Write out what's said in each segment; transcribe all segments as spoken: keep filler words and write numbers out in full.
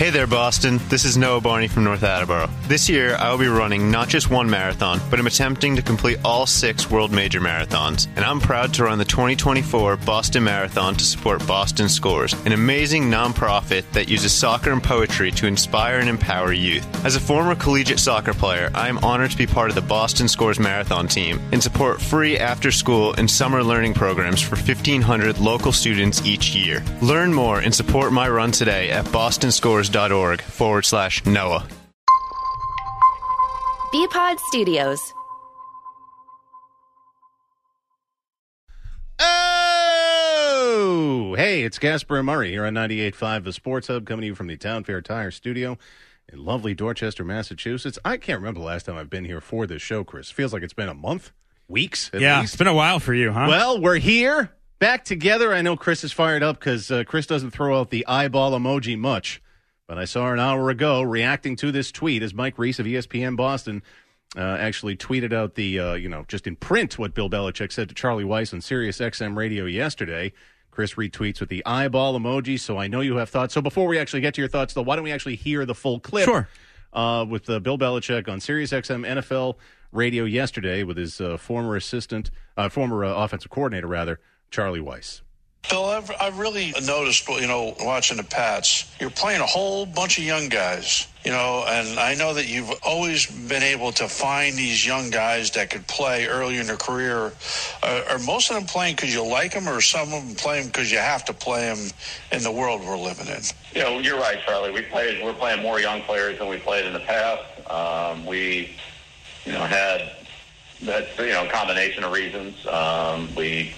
Hey there, Boston. This is Noah Barney from North Attleboro. This year, I will be running not just one marathon, but I'm attempting to complete all six World Major Marathons. And I'm proud to run the twenty twenty-four Boston Marathon to support Boston Scores, an amazing nonprofit that uses soccer and poetry to inspire and empower youth. As a former collegiate soccer player, I am honored to be part of the Boston Scores Marathon team and support free after-school and summer learning programs for fifteen hundred local students each year. Learn more and support my run today at bostonscores.org forward slash Noah. B-Pod Studios. Oh! Hey, it's Gasper and Murray here on ninety-eight point five The Sports Hub, coming to you from the Town Fair Tire Studio in lovely Dorchester, Massachusetts. I can't remember the last time I've been here for this show, Chris. Feels like it's been a month, weeks at yeah, least. It's been a while for you, huh? Well, we're here, back together. I know Chris is fired up because uh, Chris doesn't throw out the eyeball emoji much. But I saw her an hour ago reacting to this tweet as Mike Reese of E S P N Boston uh, actually tweeted out the, uh, you know, just in print what Bill Belichick said to Charlie Weiss on Sirius X M radio yesterday. Chris retweets with the eyeball emoji, so I know you have thoughts. So before we actually get to your thoughts, though, why don't we actually hear the full clip? Sure. Uh, with uh, Bill Belichick on Sirius X M N F L radio yesterday with his uh, former assistant, uh, former uh, offensive coordinator, rather, Charlie Weiss. Bill, I've, I've really noticed, you know, watching the Pats, you're playing a whole bunch of young guys, you know, and I know that you've always been able to find these young guys that could play early in their career. Uh, are most of them playing because you like them, or some of them playing because you have to play them in the world we're living in? You know, you're right, Charlie. We played, we're playing more young players than we played in the past. Um, we, you know, had that, you know, combination of reasons. Um, we,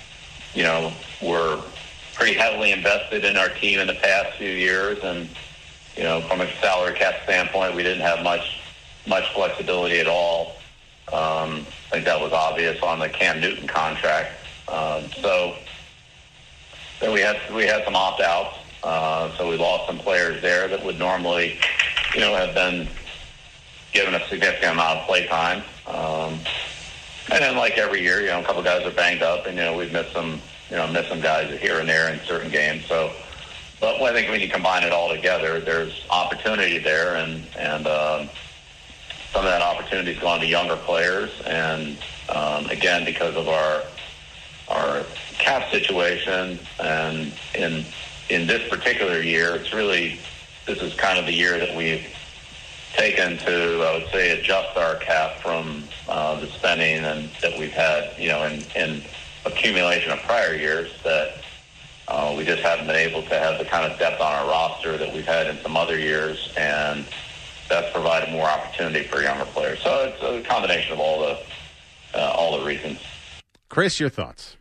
you know, we're pretty heavily invested in our team in the past few years, and you know, from a salary cap standpoint, we didn't have much much flexibility at all. Um, I think that was obvious on the Cam Newton contract. Um, so then we had we had some opt-outs, uh, so we lost some players there that would normally, you know, have been given a significant amount of play time. Um, And then, like every year, you know, a couple guys are banged up, and you know we've missed some, you know, missed some guys here and there in certain games. So, but I think when you combine it all together, there's opportunity there, and and um, some of that opportunity is going to younger players. And um, again, because of our our cap situation, and in in this particular year, it's really this is kind of the year that we've taken to, I would say, adjust our cap from uh, the spending and that we've had, you know, in, in accumulation of prior years, that uh, we just haven't been able to have the kind of depth on our roster that we've had in some other years, and that's provided more opportunity for younger players. So it's a combination of all the uh, all the reasons. Chris, your thoughts?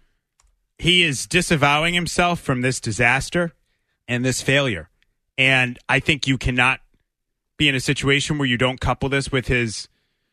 He is disavowing himself from this disaster and this failure. And I think you cannot be in a situation where you don't couple this with his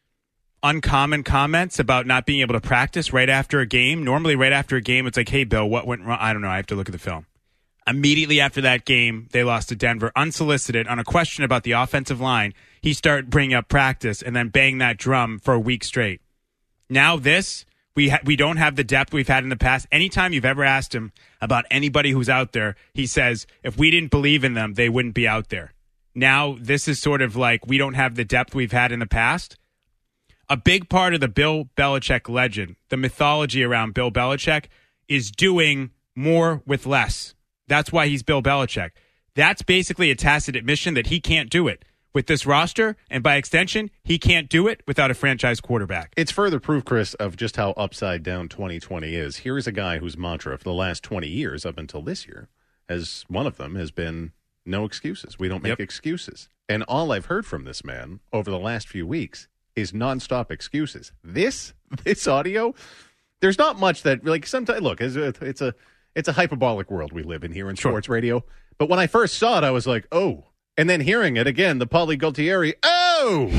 uncommon comments about not being able to practice right after a game. Normally, right after a game, it's like, hey, Bill, what went wrong? I don't know. I have to look at the film. Immediately after that game, they lost to Denver, unsolicited, on a question about the offensive line. He started bringing up practice and then bang that drum for a week straight. Now this, we ha- we don't have the depth we've had in the past. Anytime you've ever asked him about anybody who's out there, he says, if we didn't believe in them, they wouldn't be out there. Now, this is sort of like we don't have the depth we've had in the past. A big part of the Bill Belichick legend, the mythology around Bill Belichick, is doing more with less. That's why he's Bill Belichick. That's basically a tacit admission that he can't do it with this roster, and by extension, he can't do it without a franchise quarterback. It's further proof, Chris, of just how upside down twenty twenty is. Here's a guy whose mantra for the last twenty years up until this year, as one of them has been, no excuses. We don't make yep. excuses. And all I've heard from this man over the last few weeks is nonstop excuses. This, this audio, there's not much that, like, sometimes, look, it's a, it's a, it's a hyperbolic world we live in here in sure. sports radio. But when I first saw it, I was like, oh. And then hearing it again, the Paulie Gualtieri, oh,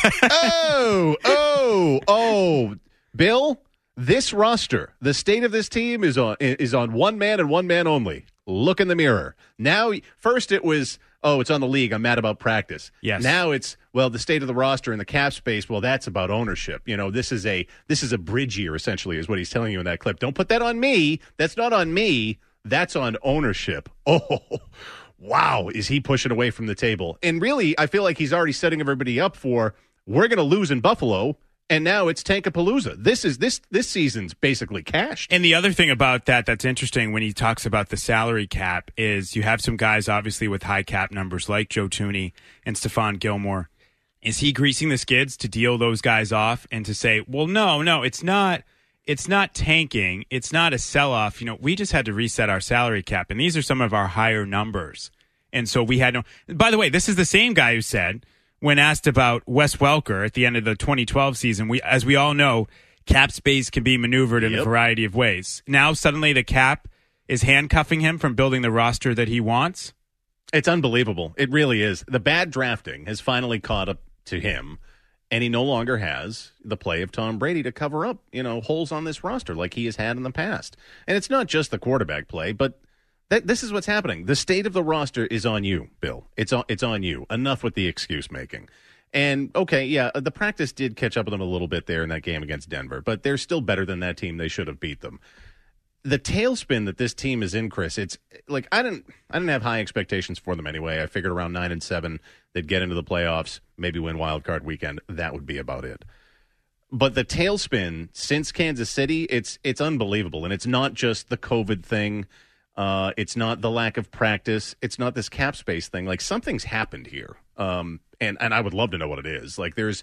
oh, oh, oh. Bill, this roster, the state of this team is on is on one man and one man only. Look in the mirror. Now, first it was, oh, it's on the league. I'm mad about practice. Yes. Now it's, well, the state of the roster and the cap space. Well, that's about ownership. You know, this is a this is a bridge year, essentially, is what he's telling you in that clip. Don't put that on me. That's not on me. That's on ownership. Oh, wow, is he pushing away from the table? And really, I feel like he's already setting everybody up for, we're going to lose in Buffalo, and now it's Tankapalooza. This is this this season's basically cashed. And the other thing about that that's interesting when he talks about the salary cap is you have some guys obviously with high cap numbers like Joe Thuney and Stephon Gilmore. Is he greasing the skids to deal those guys off and to say, well, no, no, it's not it's not tanking. It's not a sell-off. You know, we just had to reset our salary cap, and these are some of our higher numbers. And so we had no – by the way, this is the same guy who said – when asked about Wes Welker at the end of the twenty twelve season, we, as we all know, cap space can be maneuvered in yep. a variety of ways. Now, suddenly the cap is handcuffing him from building the roster that he wants. It's unbelievable. It really is. The bad drafting has finally caught up to him, and he no longer has the play of Tom Brady to cover up, you know, holes on this roster like he has had in the past. And it's not just the quarterback play, but That, this is what's happening. The state of the roster is on you, Bill. It's on, it's on you. Enough with the excuse making. And, okay, yeah, the practice did catch up with them a little bit there in that game against Denver, but they're still better than that team. They should have beat them. The tailspin that this team is in, Chris, it's like I didn't I didn't have high expectations for them anyway. I figured around nine and seven they'd get into the playoffs, maybe win wild card weekend. That would be about it. But the tailspin since Kansas City, it's it's unbelievable. And it's not just the COVID thing. Uh, it's not the lack of practice. It's not this cap space thing. Like, something's happened here. Um, and, and I would love to know what it is. Like, there's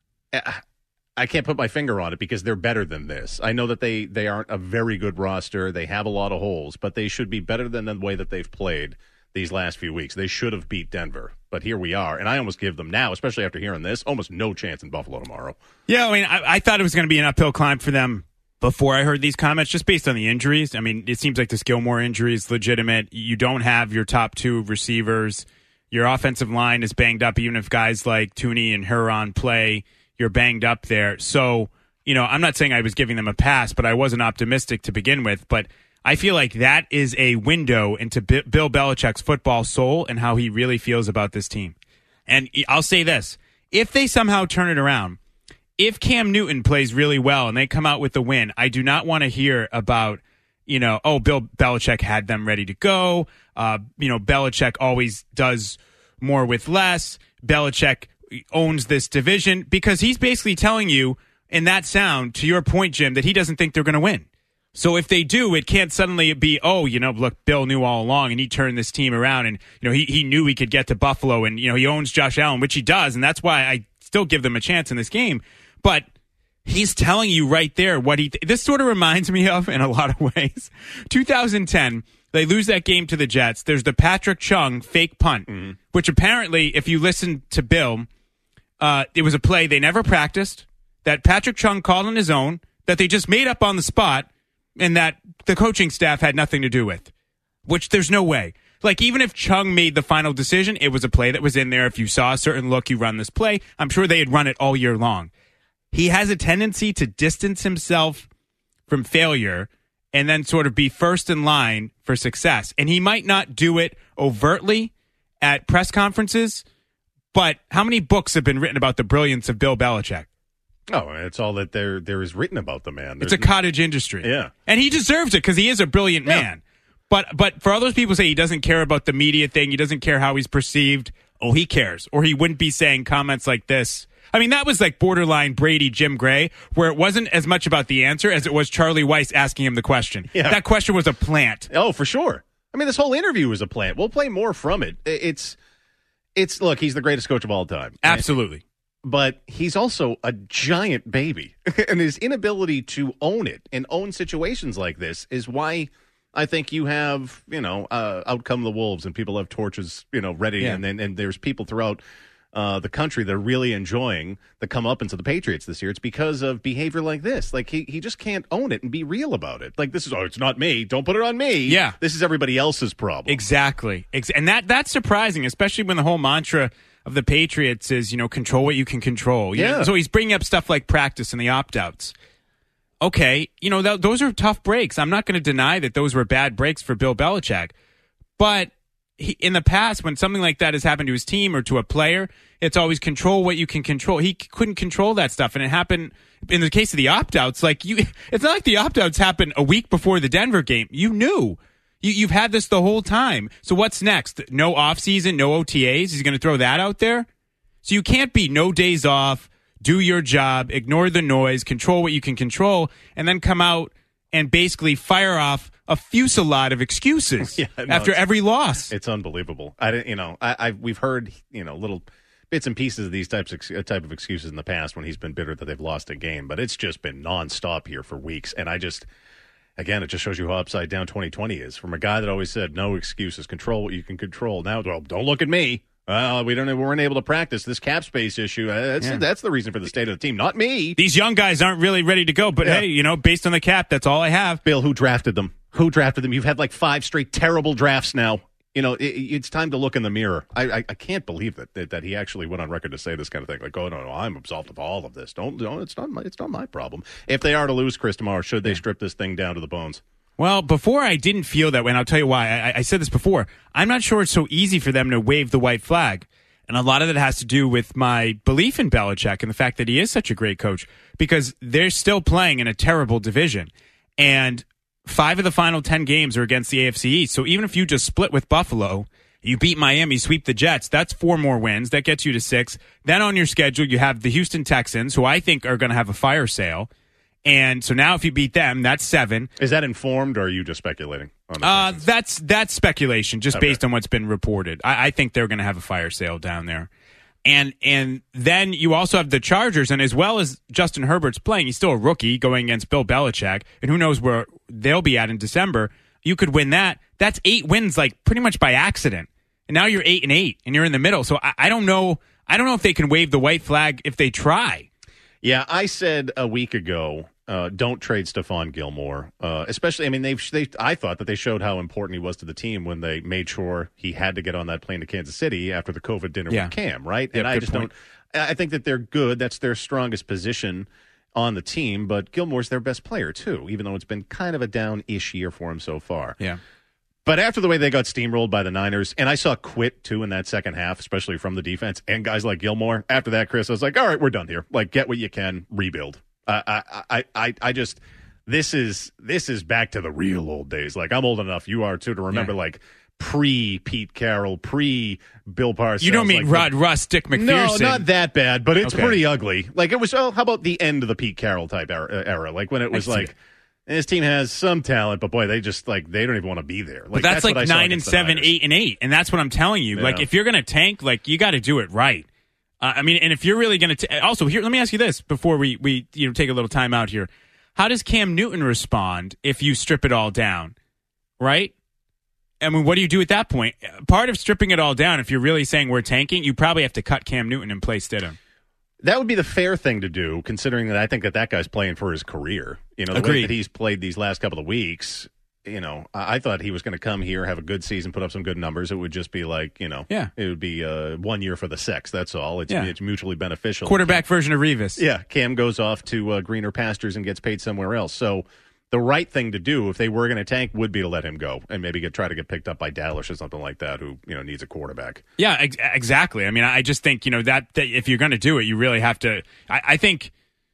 – I can't put my finger on it because they're better than this. I know that they, they aren't a very good roster. They have a lot of holes, but they should be better than the way that they've played these last few weeks. They should have beat Denver. But here we are. And I almost give them now, especially after hearing this, almost no chance in Buffalo tomorrow. Yeah, I mean, I, I thought it was going to be an uphill climb for them before I heard these comments, just based on the injuries. I mean, it seems like this Gilmore injury is legitimate. You don't have your top two receivers. Your offensive line is banged up, even if guys like Thuney and Huron play, you're banged up there. So, you know, I'm not saying I was giving them a pass, but I wasn't optimistic to begin with. But I feel like that is a window into B- Bill Belichick's football soul and how he really feels about this team. And I'll say this. If they somehow turn it around, if Cam Newton plays really well and they come out with the win, I do not want to hear about, you know, oh, Bill Belichick had them ready to go. Uh, you know, Belichick always does more with less. Belichick owns this division, because he's basically telling you in that sound, to your point, Jim, that he doesn't think they're going to win. So if they do, it can't suddenly be, oh, you know, look, Bill knew all along and he turned this team around and, you know, he, he knew he could get to Buffalo and, you know, he owns Josh Allen, which he does. And that's why I still give them a chance in this game. But he's telling you right there what he th- – this sort of reminds me of, in a lot of ways, two thousand ten, they lose that game to the Jets. There's the Patrick Chung fake punt, mm-hmm. which apparently, if you listen to Bill, uh, it was a play they never practiced, that Patrick Chung called on his own, that they just made up on the spot, and that the coaching staff had nothing to do with, which there's no way. Like, even if Chung made the final decision, it was a play that was in there. If you saw a certain look, you run this play. I'm sure they had run it all year long. He has a tendency to distance himself from failure and then sort of be first in line for success. And he might not do it overtly at press conferences, but how many books have been written about the brilliance of Bill Belichick? Oh, it's all that there there is written about the man. It's There's a cottage industry. Yeah. And he deserves it because he is a brilliant yeah. man. But but for all those people who say he doesn't care about the media thing, he doesn't care how he's perceived, oh, he cares. Or he wouldn't be saying comments like this. I mean, that was like borderline Brady, Jim Gray, where it wasn't as much about the answer as it was Charlie Weiss asking him the question. Yeah. That question was a plant. Oh, for sure. I mean, this whole interview was a plant. We'll play more from it. It's, it's look, he's the greatest coach of all time. Absolutely. But he's also a giant baby. And his inability to own it and own situations like this is why I think you have, you know, uh, out come the wolves and people have torches, you know, ready. Yeah. And then and there's people throughout uh, the country that are really enjoying the comeuppance of the Patriots this year. It's because of behavior like this. Like, he, he just can't own it and be real about it. Like, this is, oh, it's not me. Don't put it on me. Yeah. This is everybody else's problem. Exactly. Ex- and that that's surprising, especially when the whole mantra of the Patriots is, you know, control what you can control. You yeah. know? So he's bringing up stuff like practice and the opt-outs. Okay, you know, th- those are tough breaks. I'm not going to deny that those were bad breaks for Bill Belichick. But he, in the past, when something like that has happened to his team or to a player, it's always control what you can control. He c- couldn't control that stuff. And it happened in the case of the opt-outs. Like, you, it's not like the opt-outs happened a week before the Denver game. You knew. You, you've had this the whole time. So what's next? No offseason, no O T As? He's going to throw that out there? So you can't be no days off, do your job, ignore the noise, control what you can control, and then come out and basically fire off a fusillade of excuses yeah, no, after every loss. It's unbelievable. I didn't, you know, I, I we've heard, you know, little bits and pieces of these types of type of excuses in the past when he's been bitter that they've lost a game, but it's just been nonstop here for weeks, and I just. Again, it just shows you how upside down twenty twenty is. From a guy that always said, no excuses, control what you can control. Now, well, don't look at me. Well, we don't. We weren't able to practice this cap space issue. Uh, That's, Yeah. that's the reason for the state of the team, not me. These young guys aren't really ready to go, but Yeah. hey, you know, based on the cap, that's all I have. Bill, who drafted them? Who drafted them? You've had like five straight terrible drafts now. You know, it, it's time to look in the mirror. I, I, I can't believe that, that that he actually went on record to say this kind of thing. Like, oh no, no, I'm absolved of all of this. Don't, don't. It's not my. It's not my problem. If they are to lose, Chris, tomorrow, should they strip this thing down to the bones? Well, before I didn't feel that way, and I'll tell you why. I, I said this before. I'm not sure it's so easy for them to wave the white flag. And a lot of that has to do with my belief in Belichick and the fact that he is such a great coach, because they're still playing in a terrible division. And five of the final ten games are against the A F C East. So even if you just split with Buffalo, you beat Miami, sweep the Jets, that's four more wins. That gets you to six. Then on your schedule, you have the Houston Texans, who I think are going to have a fire sale. And so now if you beat them, that's seven. Is that informed, or are you just speculating on the Uh, Texans? that's that's speculation, just Okay. based on what's been reported. I, I think they're going to have a fire sale down there. And and then you also have the Chargers, and as well as Justin Herbert's playing, he's still a rookie going against Bill Belichick, and who knows where they'll be at in December. You could win that. That's eight wins, like pretty much by accident. And now you're eight and eight, and you're in the middle. So I, I don't know. I don't know if they can wave the white flag if they try. Yeah, I said a week ago, uh, don't trade Stephon Gilmore. Uh, especially, I mean, they've. They, I thought that they showed how important he was to the team when they made sure he had to get on that plane to Kansas City after the COVID dinner Yeah. with Cam, right? Yeah, and I good just point. don't. I think that they're good. That's their strongest position on the team. But Gilmore's their best player too, even though it's been kind of a down-ish year for him so far. Yeah. But after the way they got steamrolled by the Niners, and I saw quit, too, in that second half, especially from the defense, and guys like Gilmore, after that, Chris, I was like, all right, we're done here. Like, get what you can, rebuild. Uh, I, I, I, I just, this is this is back to the real old days. Like, I'm old enough, you are, too, to remember, Yeah. like, pre-Pete Carroll, pre-Bill Parcells. You don't mean like, Rod Russ, Dick McPherson. No, not that bad, but it's Okay. pretty ugly. Like, it was, oh, how about the end of the Pete Carroll type era? era? Like, when it was see like, it. his team has some talent, but boy, they just, like, they don't even want to be there. Like, But that's, what I like saw nine and against the seven, Niners. eight and eight, and that's what I'm telling you. Yeah. Like, if you're going to tank, like you got to do it right. Uh, I mean, and if you're really going to, also here, let me ask you this before we we you know take a little time out here. How does Cam Newton respond if you strip it all down? Right? I mean, what do you do at that point? Part of stripping it all down, if you're really saying we're tanking, you probably have to cut Cam Newton and play Stidham. That would be the fair thing to do, considering that I think that that guy's playing for his career. You know, the way Agreed. that he's played these last couple of weeks, you know, I, I thought he was going to come here, have a good season, put up some good numbers. It would just be like, you know, Yeah. it would be uh, one year for the sex. That's all. It's, Yeah. it's mutually beneficial. Quarterback version of Revis. Yeah, Cam goes off to uh, greener pastures and gets paid somewhere else. So the right thing to do, if they were going to tank, would be to let him go and maybe get, try to get picked up by Dallas or something like that, who, you know, needs a quarterback. Yeah, ex- exactly. I mean, I just think, you know, that, that if you're going to do it, you really have to. I, I think,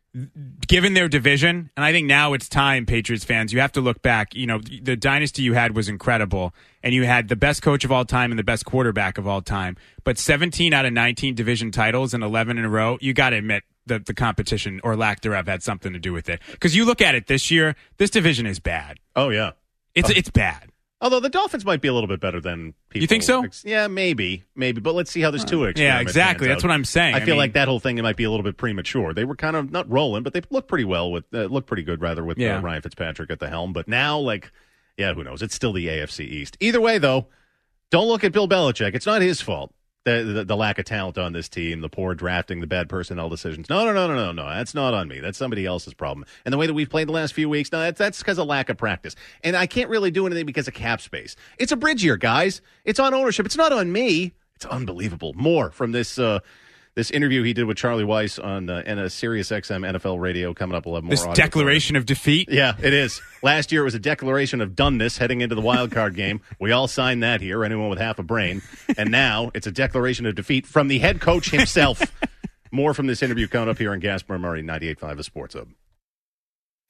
given their division, and I think now it's time, Patriots fans, you have to look back. You know, the dynasty you had was incredible, and you had the best coach of all time and the best quarterback of all time. But seventeen out of nineteen division titles and eleven in a row, you got to admit that the competition or lack thereof had something to do with it. Because you look at it this year, this division is bad. Oh, yeah. It's it's bad. Although the Dolphins might be a little bit better than people. You think so? Ex- yeah, maybe, maybe. But let's see how this Tua experiment Yeah, exactly. pans That's out. what I'm saying. I, I feel mean- like that whole thing it might be a little bit premature. They were kind of not rolling, but they looked pretty well with uh, looked pretty good rather with Yeah. uh, Ryan Fitzpatrick at the helm. But now, like, yeah, who knows? It's still the A F C East. Either way, though, don't look at Bill Belichick. It's not his fault. The, the, the lack of talent on this team, the poor drafting, the bad personnel decisions. No, no, no, no, no, no. That's not on me. That's somebody else's problem. And the way that we've played the last few weeks, no, that's that's because of lack of practice. And I can't really do anything because of cap space. It's a bridge year, guys. It's on ownership. It's not on me. It's unbelievable. More from this uh, this interview he did with Charlie Weiss on uh, and a Sirius X M N F L radio coming up. We'll have more This audio declaration of defeat. yeah, it is. Last year it was a declaration of doneness heading into the wild card game. We all signed that here, anyone with half a brain. And now it's a declaration of defeat from the head coach himself. More from this interview coming up here on Gasper and Murray, ninety-eight point five, The Sports Hub.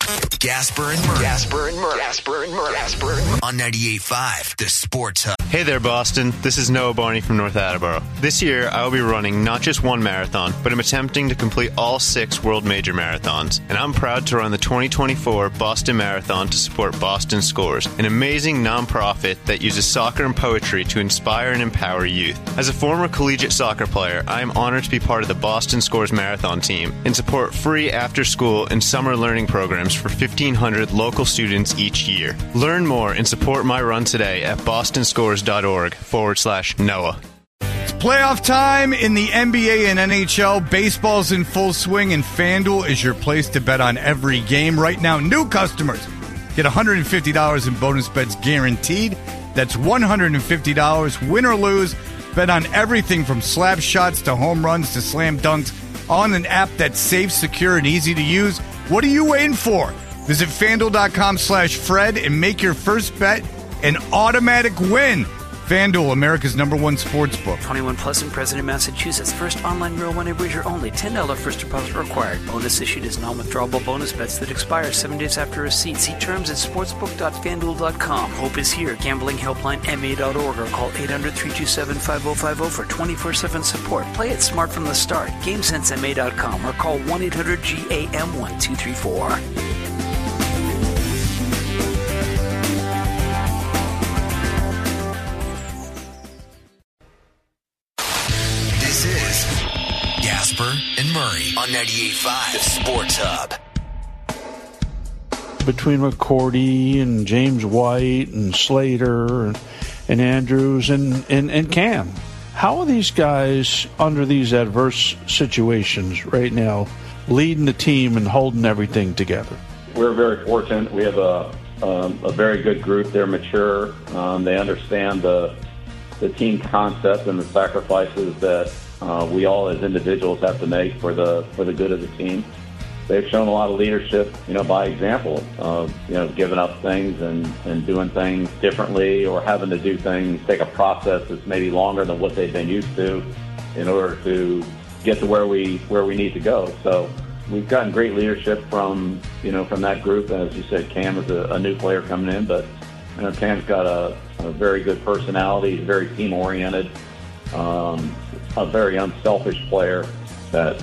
Gasper and Murray. Gasper and Murray. Gasper and Murray. Gasper and Murray. On ninety-eight point five, The Sports Hub. Hey there, Boston. This is Noah Barney from North Attleboro. This year, I will be running not just one marathon, but I'm attempting to complete all six World Major Marathons. And I'm proud to run the twenty twenty-four Boston Marathon to support Boston Scores, an amazing nonprofit that uses soccer and poetry to inspire and empower youth. As a former collegiate soccer player, I am honored to be part of the Boston Scores Marathon team and support free after-school and summer learning programs for fifteen hundred local students each year. Learn more and support my run today at bostonscores.org forward slash Noah. It's playoff time in the N B A and N H L. Baseball's in full swing, and FanDuel is your place to bet on every game. Right now, new customers get one hundred fifty dollars in bonus bets guaranteed. That's one hundred fifty dollars, win or lose. Bet on everything from slap shots to home runs to slam dunks on an app that's safe, secure, and easy to use. What are you waiting for? Visit FanDuel.com slash Fred and make your first bet an automatic win. FanDuel, America's number one sports book. twenty-one plus and present in Massachusetts. First online real money wager only. ten dollars first deposit required. Bonus issued as non-withdrawable bonus bets that expire seven days after receipt. See terms at sportsbook dot fan duel dot com. Hope is here. Gambling helpline M A dot org or call eight hundred, three two seven, five oh five oh for twenty-four seven support. Play it smart from the start. game sense M A dot com or call one eight hundred G A M one two three four. Gasper and Murray on ninety-eight point five, The Sports Hub. Between McCourty and James White and Slater and, and Andrews and, and, and Cam, how are these guys under these adverse situations right now leading the team and holding everything together? We're very fortunate. We have a, um, a very good group. They're mature. Um, they understand the the team concept and the sacrifices that Uh, we all as individuals have to make for the for the good of the team. They've shown a lot of leadership, you know, by example of, you know, giving up things and, and doing things differently or having to do things, take a process that's maybe longer than what they've been used to in order to get to where we where we need to go. So we've gotten great leadership from, you know, from that group. As you said, Cam is a, a new player coming in, but, you know, Cam's got a, a very good personality. He's very team-oriented. Um, a very unselfish player that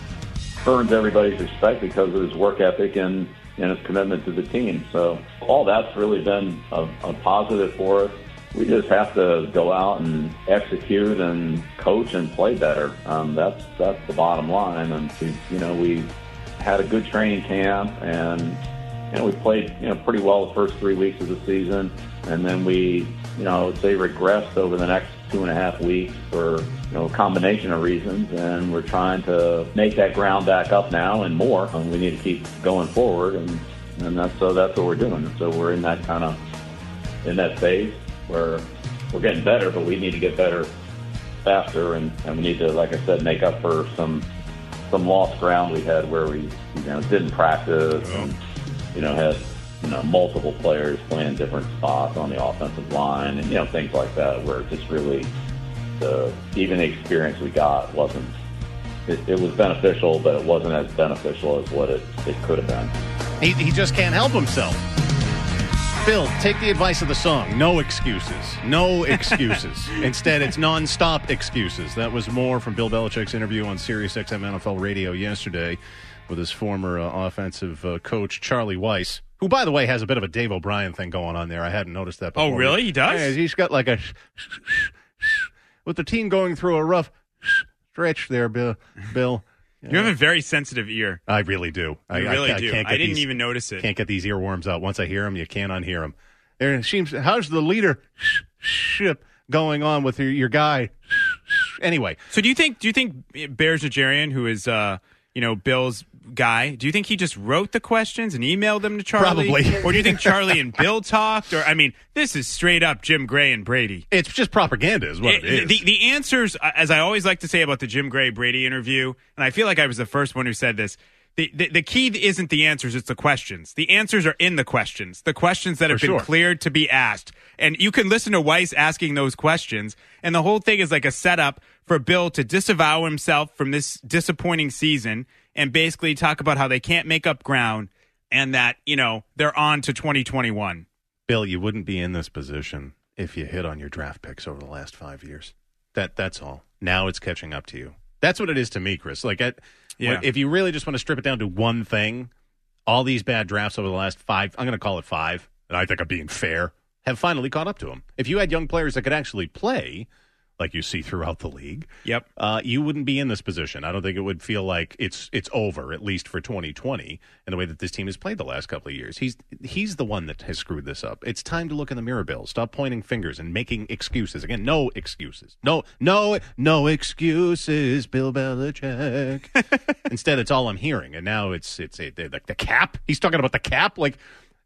earns everybody's respect because of his work ethic and, and his commitment to the team. So all that's really been a, a positive for us. We just have to go out and execute and coach and play better. Um, that's that's the bottom line. And we, you know, we had a good training camp, and you know we played you know pretty well the first three weeks of the season, and then we you know I would say regressed over the next two and a half weeks for you know a combination of reasons, and we're trying to make that ground back up now and more. And we need to keep going forward, and and that's so that's what we're doing. So we're in that kind of in that phase where we're getting better, but we need to get better faster, and, and we need to, like I said, make up for some some lost ground we had where we you know didn't practice and you know had you know multiple players playing different spots on the offensive line and you know things like that, where just really the even the experience we got wasn't it, it was beneficial, but it wasn't as beneficial as what it, it could have been. He, he just can't help himself. Bill, take the advice of the song. No excuses. No excuses. Instead, it's nonstop excuses. That was more from Bill Belichick's interview on Sirius X M N F L Radio yesterday with his former uh, offensive uh, coach, Charlie Weiss, who, by the way, has a bit of a Dave O'Brien thing going on there. I hadn't noticed that before. Oh, really? He does? Yeah, he's got like a... with the team going through a rough stretch there, Bill. Bill. You have a very sensitive ear. I really do. I You really I, I do. Can't I get didn't these, even notice it. Can't get these earworms out. Once I hear them, you can't unhear them. There seems. How's the leadership going on with your, your guy? Anyway, so do you think? Do you think Bears Najarian, who is uh, you know Bill's guy, do you think he just wrote the questions and emailed them to Charlie? Probably. Or do you think Charlie and Bill talked? Or I mean, this is straight up Jim Gray and Brady. It's just propaganda, is what it, it is. The, the answers, as I always like to say about the Jim Gray Brady interview, and I feel like I was the first one who said this. The, the, the key isn't the answers, it's the questions. The answers are in the questions. The questions that have For been sure. cleared to be asked. And you can listen to Weiss asking those questions, and the whole thing is like a setup for Bill to disavow himself from this disappointing season and basically talk about how they can't make up ground. and that, you know, they're on to twenty twenty-one. Bill, you wouldn't be in this position if you hit on your draft picks over the last five years. That That's all. Now it's catching up to you. That's what it is to me, Chris. Like, I, yeah. if you really just want to strip it down to one thing, all these bad drafts over the last five, I'm going to call it five, and I think I'm being fair, have finally caught up to him. If you had young players that could actually play, like you see throughout the league, yep, uh, you wouldn't be in this position. I don't think it would feel like it's it's over, at least for twenty twenty, in the way that this team has played the last couple of years. He's he's the one that has screwed this up. It's time to look in the mirror, Bill. Stop pointing fingers and making excuses. Again, no excuses. No, no, no excuses, Bill Belichick. Instead, it's all I'm hearing. And now it's, it's a, like the cap. He's talking about the cap. Like,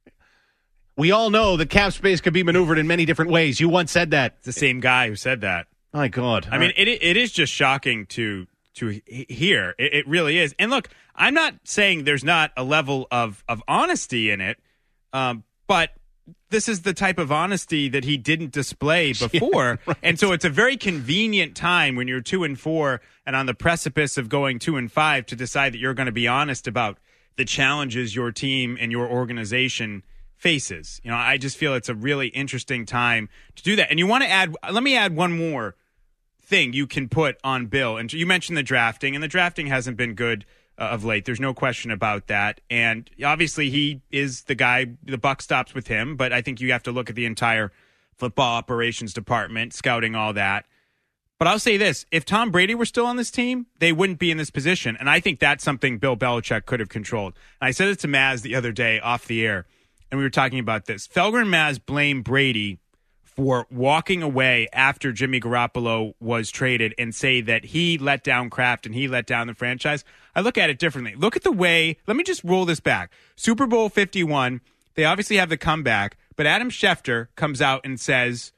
we all know that cap space could be maneuvered in many different ways. You once said that. It's the same guy who said that. My God. I mean, it it is just shocking to to hear. It, it really is. And look, I'm not saying there's not a level of, of honesty in it, um, but this is the type of honesty that he didn't display before. Yeah, right. And so it's a very convenient time when you're two and four and on the precipice of going two and five to decide that you're going to be honest about the challenges your team and your organization faces. You know, I just feel it's a really interesting time to do that. And you want to add, let me add one more thing you can put on Bill. And you mentioned the drafting, and the drafting hasn't been good uh, of late. There's no question about that. And obviously he is the guy, the buck stops with him, but I think you have to look at the entire football operations department, scouting, all that. But I'll say this, if Tom Brady were still on this team, they wouldn't be in this position. And I think that's something Bill Belichick could have controlled. And I said it to Maz the other day off the air, and we were talking about this. Felger and Maz blame Brady for walking away after Jimmy Garoppolo was traded and say that he let down Kraft and he let down the franchise. I look at it differently. Look at the way, let me just roll this back. Super Bowl fifty-one, they obviously have the comeback, but Adam Schefter comes out and says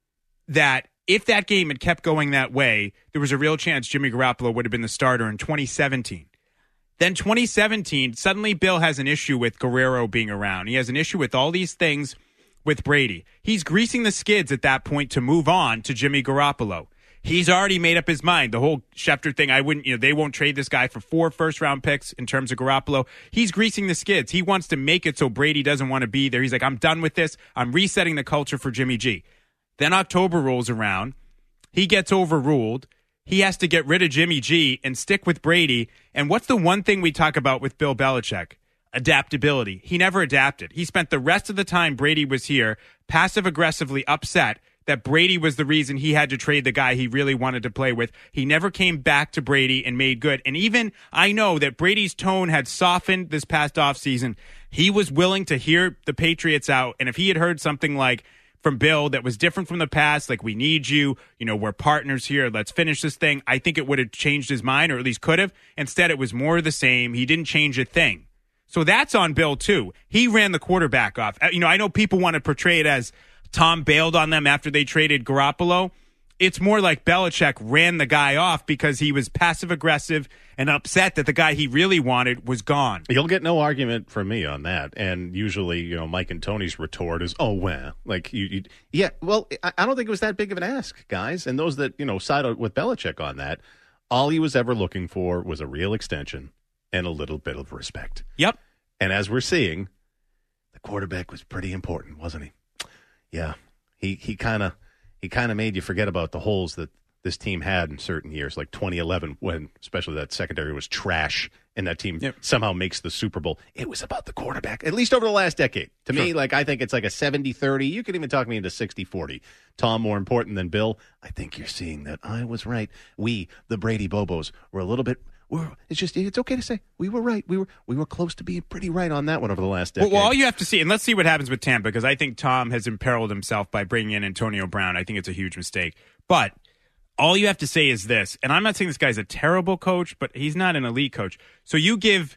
that if that game had kept going that way, there was a real chance Jimmy Garoppolo would have been the starter in twenty seventeen. Then twenty seventeen, suddenly Bill has an issue with Guerrero being around. He has an issue with all these things with Brady. He's greasing the skids at that point to move on to Jimmy Garoppolo. He's already made up his mind. The whole Schefter thing, I wouldn't, you know, they won't trade this guy for four first-round picks in terms of Garoppolo. He's greasing the skids. He wants to make it so Brady doesn't want to be there. He's like, I'm done with this. I'm resetting the culture for Jimmy G. Then October rolls around. He gets overruled. He has to get rid of Jimmy G and stick with Brady. And what's the one thing we talk about with Bill Belichick? Adaptability. He never adapted. He spent the rest of the time Brady was here passive-aggressively upset that Brady was the reason he had to trade the guy he really wanted to play with. He never came back to Brady and made good. And even I know that Brady's tone had softened this past offseason. He was willing to hear the Patriots out. And if he had heard something like from Bill that was different from the past, like, we need you, you know, we're partners here, let's finish this thing, I think it would have changed his mind, or at least could have. Instead, it was more of the same. He didn't change a thing. So that's on Bill, too. He ran the quarterback off. You know, I know people want to portray it as Tom bailed on them after they traded Garoppolo. It's more like Belichick ran the guy off because he was passive-aggressive and upset that the guy he really wanted was gone. You'll get no argument from me on that. And usually, you know, Mike and Tony's retort is, oh, well. Like, you, you yeah, well, I, I don't think it was that big of an ask, guys. And those that, you know, side with Belichick on that, all he was ever looking for was a real extension and a little bit of respect. Yep. And as we're seeing, the quarterback was pretty important, wasn't he? Yeah. He he kind of he kind of made you forget about the holes that this team had in certain years, like twenty eleven, when especially that secondary was trash, and that team yep. somehow makes the Super Bowl. It was about the quarterback, at least over the last decade. To sure. me, like, I think it's like a seventy thirty. You could even talk me into sixty forty. Tom more important than Bill. I think you're seeing that I was right. We, the Brady Bobos, were a little bit... We're, it's just it's okay to say we were right. We were we were close to being pretty right on that one over the last decade. Well, well, all you have to see, and let's see what happens with Tampa, because I think Tom has imperiled himself by bringing in Antonio Brown. I think it's a huge mistake. But all you have to say is this, and I'm not saying this guy's a terrible coach, but he's not an elite coach. So you give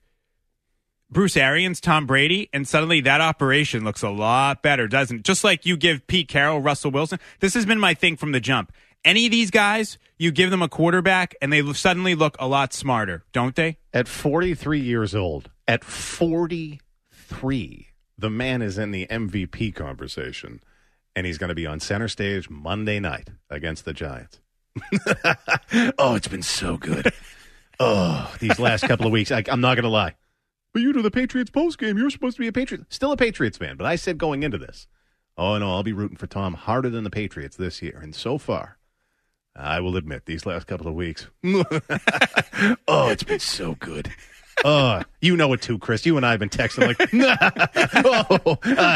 Bruce Arians Tom Brady, and suddenly that operation looks a lot better, doesn't it? Just like you give Pete Carroll Russell Wilson. This has been my thing from the jump. Any of these guys, you give them a quarterback, and they suddenly look a lot smarter, don't they? At forty-three years old, at forty-three, the man is in the M V P conversation, and he's going to be on center stage Monday night against the Giants. Oh, it's been so good. Oh, these last couple of weeks, I, I'm not going to lie. but you do the Patriots postgame. You're supposed to be a Patriot. Still a Patriots fan, but I said going into this, oh, no, I'll be rooting for Tom harder than the Patriots this year. And so far, I will admit, these last couple of weeks, oh, it's been so good. Oh, you know it too, Chris. You and I have been texting like, oh,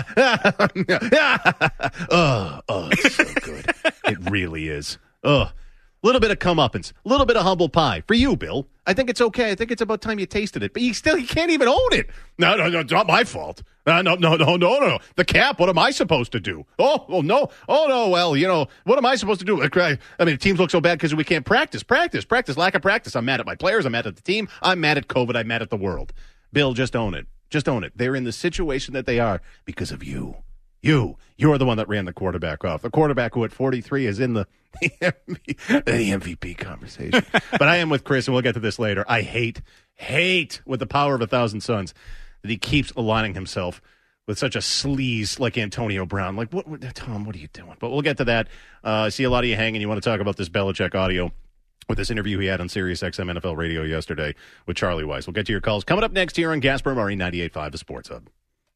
uh, oh, oh, it's so good. It really is. Oh, a little bit of comeuppance, a little bit of humble pie for you, Bill. I think it's okay. I think it's about time you tasted it, but you still you can't even own it. No, no, no, it's not my fault. Uh, no, no, no, no, no, no. The cap. What am I supposed to do? Oh, well, no. Oh, no. Well, you know, what am I supposed to do? I mean, teams look so bad because we can't practice, practice, practice, lack of practice. I'm mad at my players. I'm mad at the team. I'm mad at COVID. I'm mad at the world. Bill, just own it. Just own it. They're in the situation that they are because of you. You. You're the one that ran the quarterback off. The quarterback who at forty-three is in the, the M V P conversation. But I am with Chris, and we'll get to this later. I hate, hate with the power of a thousand suns that he keeps aligning himself with such a sleaze like Antonio Brown. Like, what, what Tom, what are you doing? But we'll get to that. Uh, I see a lot of you hanging. You want to talk about this Belichick audio with this interview he had on Sirius X M N F L Radio yesterday with Charlie Weiss. We'll get to your calls coming up next here on Gasper and Murray, ninety-eight point five, The Sports Hub.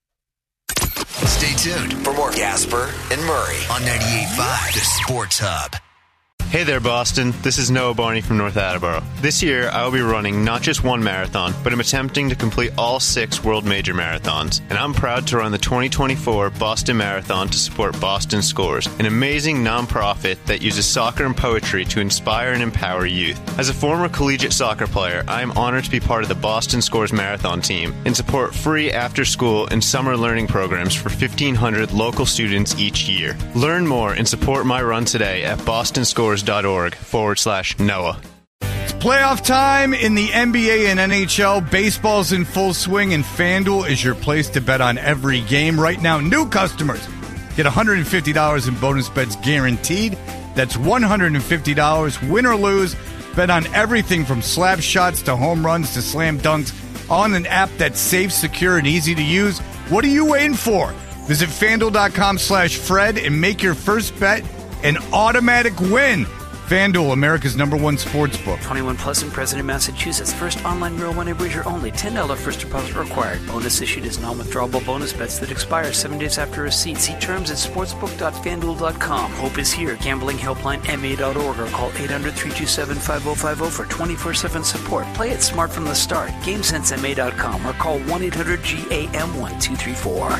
Stay tuned for more Gasper and Murray on ninety-eight point five, The Sports Hub. Hey there, Boston. This is Noah Barney from North Attleboro. This year, I will be running not just one marathon, but I'm attempting to complete all six world major marathons. And I'm proud to run the twenty twenty-four Boston Marathon to support Boston Scores, an amazing nonprofit that uses soccer and poetry to inspire and empower youth. As a former collegiate soccer player, I am honored to be part of the Boston Scores Marathon team and support free after-school and summer learning programs for fifteen hundred local students each year. Learn more and support my run today at bostonscores.org forward slash Noah. It's playoff time in the N B A and N H L. Baseball's in full swing, and FanDuel is your place to bet on every game. Right now, new customers get one hundred fifty dollars in bonus bets guaranteed. That's one hundred fifty dollars, win or lose. Bet on everything from slap shots to home runs to slam dunks on an app that's safe, secure, and easy to use. What are you waiting for? Visit FanDuel.com slash Fred and make your first bet an automatic win. FanDuel, America's number one sports book. twenty-one plus and present in Massachusetts. First online real money wager only. ten dollars first deposit required. Bonus issued as non-withdrawable bonus bets that expire seven days after receipt. See terms at sportsbook dot fanduel dot com. Hope is here. Gambling helpline M A dot org or call eight hundred, three two seven, five oh five oh for twenty-four seven support. Play it smart from the start. game sense M A dot com or call one eight hundred G A M one two three four.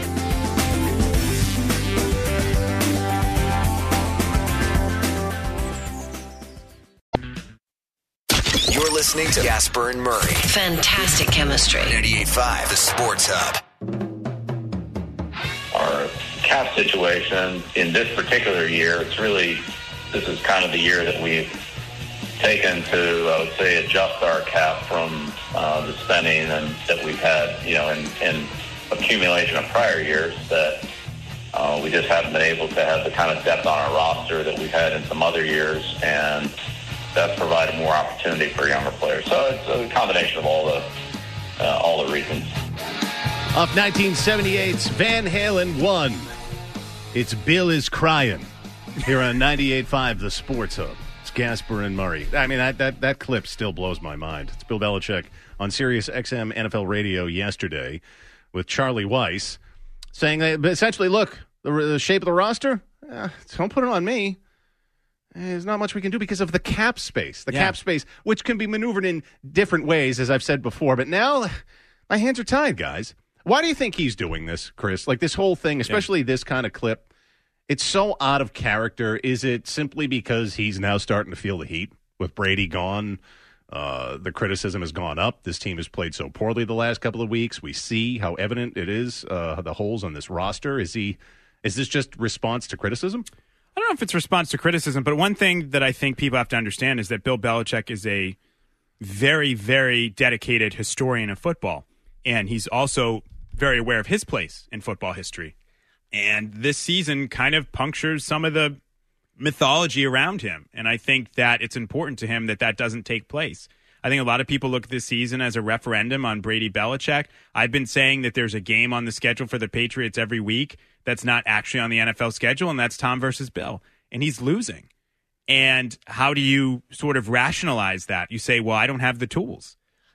You're listening to Gasper and Murray. Fantastic chemistry. ninety-eight point five, The Sports Hub. Our cap situation in this particular year, it's really, this is kind of the year that we've taken to, I would say, adjust our cap from uh, the spending and that we've had, you know, in, in accumulation of prior years that uh, we just haven't been able to have the kind of depth on our roster that we've had in some other years, and that's provided more opportunity for younger players. So it's a combination of all the uh, all the reasons. Off nineteen seventy-eight's Van Halen one. It's Bill is Crying here on ninety-eight point five, The Sports Hub. It's Gasper and Murray. I mean, that, that, that clip still blows my mind. It's Bill Belichick on Sirius X M N F L Radio yesterday with Charlie Weiss saying that essentially, look, the, the shape of the roster, uh, don't put it on me. There's not much we can do because of the cap space. The yeah. cap space, which can be maneuvered in different ways, as I've said before. But now, my hands are tied, guys. Why do you think he's doing this, Chris? Like this whole thing, especially yeah. this kind of clip, it's so out of character. Is it simply because he's now starting to feel the heat with Brady gone? Uh, the criticism has gone up. This team has played so poorly the last couple of weeks. We see how evident it is, uh, the holes on this roster. Is he? Is this just response to criticism? I don't know if it's response to criticism, but one thing that I think people have to understand is that Bill Belichick is a very, very dedicated historian of football. And he's also very aware of his place in football history. And this season kind of punctures some of the mythology around him. And I think that it's important to him that that doesn't take place. I think a lot of people look at this season as a referendum on Brady Belichick. I've been saying that there's a game on the schedule for the Patriots every week that's not actually on the N F L schedule, and that's Tom versus Bill. And he's losing. And how do you sort of rationalize that? You say, well, I don't have the tools.